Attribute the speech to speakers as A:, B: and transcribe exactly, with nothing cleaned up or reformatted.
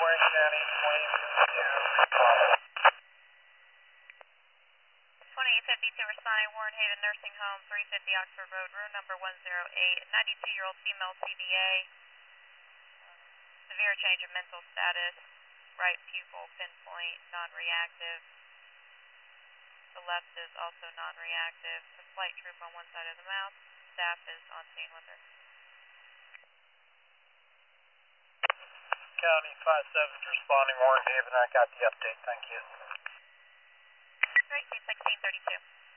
A: Orange County, twenty fifty-two, responding.
B: twenty-eight fifty-two responding, Warren Haven Nursing Home, three fifty Oxford Road, room number one oh eight, ninety-two-year-old female C V A, severe change of mental status, right pupil pinpoint, non-reactive. The left is also non-reactive. A slight droop on one side of the mouth. Staff is on scene with her.
A: County five seven's responding, Warren Haven. I got the update. Thank you.
B: Great, sixteen thirty-two.